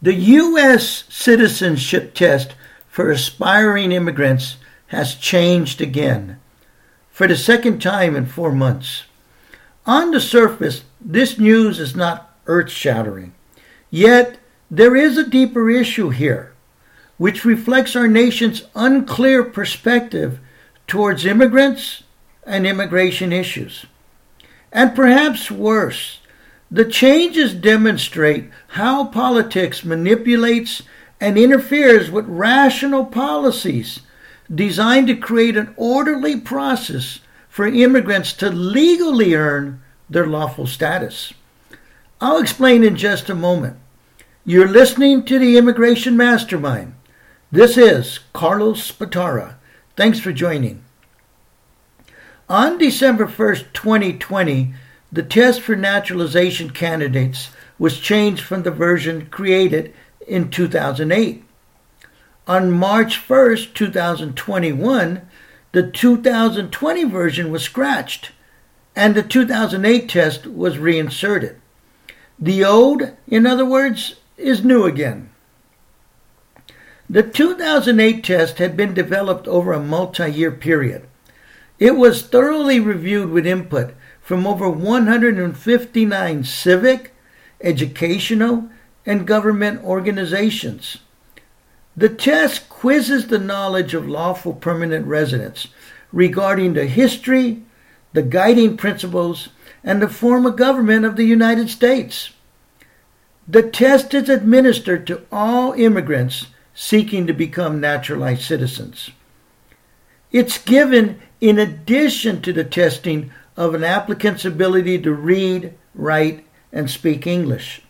The U.S. citizenship test for aspiring immigrants has changed again, for the second time in 4 months. On the surface, this news is not earth-shattering. Yet, there is a deeper issue here, which reflects our nation's unclear perspective towards immigrants and immigration issues. And perhaps worse, the changes demonstrate how politics manipulates and interferes with rational policies designed to create an orderly process for immigrants to legally earn their lawful status. I'll explain in just a moment. You're listening to the Immigration Mastermind. This is Carlos Spatara. Thanks for joining. On December 1st, 2020, the test for naturalization candidates was changed from the version created in 2008. On March 1st, 2021, the 2020 version was scratched, and the 2008 test was reinserted. The old, in other words, is new again. The 2008 test had been developed over a multi-year period. It was thoroughly reviewed with input from over 159 civic, educational, and government organizations. The test quizzes the knowledge of lawful permanent residents regarding the history, the guiding principles, and the form of government of the United States. The test is administered to all immigrants seeking to become naturalized citizens. It's given in addition to the testing of an applicant's ability to read, write, and speak English.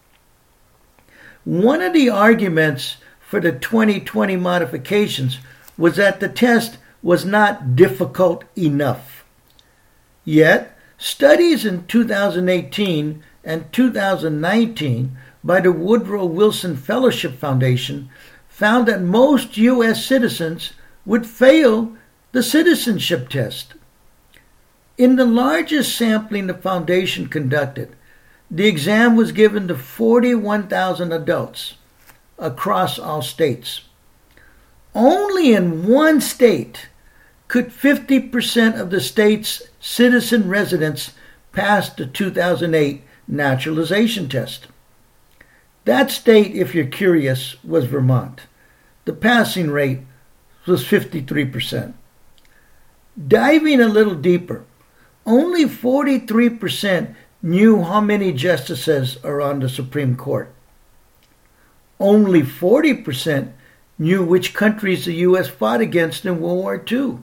One of the arguments for the 2020 modifications was that the test was not difficult enough. Yet, studies in 2018 and 2019 by the Woodrow Wilson Fellowship Foundation found that most U.S. citizens would fail the citizenship test. In the largest sampling the foundation conducted, the exam was given to 41,000 adults across all states. Only in one state could 50% of the state's citizen residents pass the 2008 naturalization test. That state, if you're curious, was Vermont. The passing rate was 53%. Diving a little deeper, only 43% knew how many justices are on the Supreme Court. Only 40% knew which countries the U.S. fought against in World War II.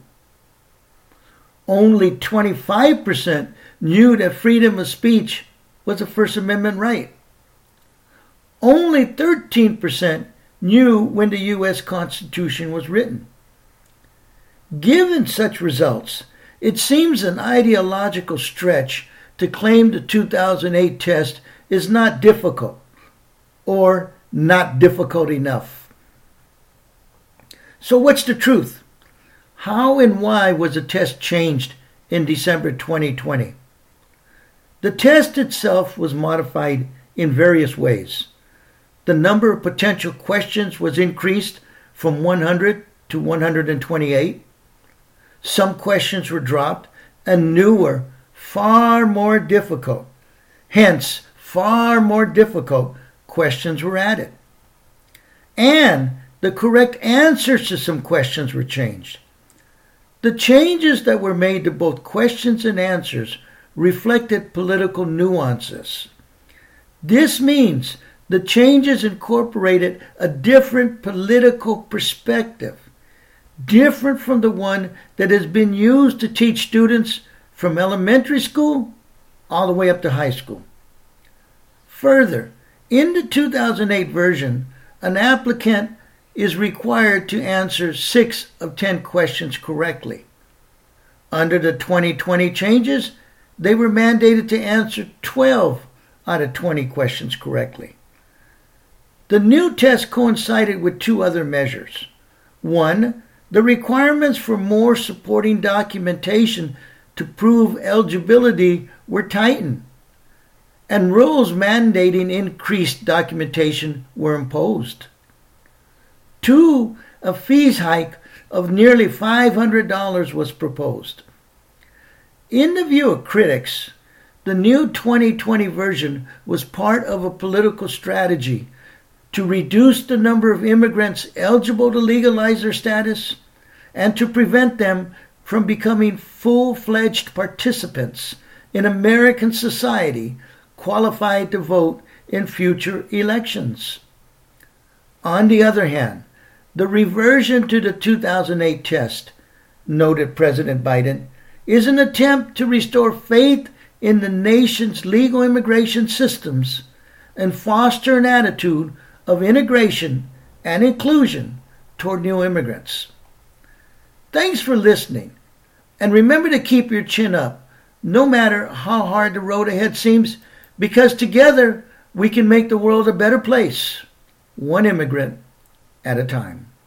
Only 25% knew that freedom of speech was a First Amendment right. Only 13% knew when the U.S. Constitution was written. Given such results, it seems an ideological stretch to claim the 2008 test is not difficult or not difficult enough. So what's the truth? How and why was the test changed in December 2020? The test itself was modified in various ways. The number of potential questions was increased from 100 to 128. Some questions were dropped and newer, far more difficult, hence far more difficult questions were added. And the correct answers to some questions were changed. The changes that were made to both questions and answers reflected political nuances. This means the changes incorporated a different political perspective, different from the one that has been used to teach students from elementary school all the way up to high school. Further, in the 2008 version, an applicant is required to answer 6 of 10 questions correctly. Under the 2020 changes, they were mandated to answer 12 out of 20 questions correctly. The new test coincided with 2 other measures. One, the requirements for more supporting documentation to prove eligibility were tightened. and rules mandating increased documentation were imposed. 2, a fees hike of nearly $500 was proposed. In the view of critics, the new 2020 version was part of a political strategy to reduce the number of immigrants eligible to legalize their status and to prevent them from becoming full-fledged participants in American society qualified to vote in future elections. On the other hand, the reversion to the 2008 test, noted President Biden, is an attempt to restore faith in the nation's legal immigration systems and foster an attitude of integration and inclusion toward new immigrants. Thanks for listening, and remember to keep your chin up, no matter how hard the road ahead seems, because together we can make the world a better place, one immigrant at a time.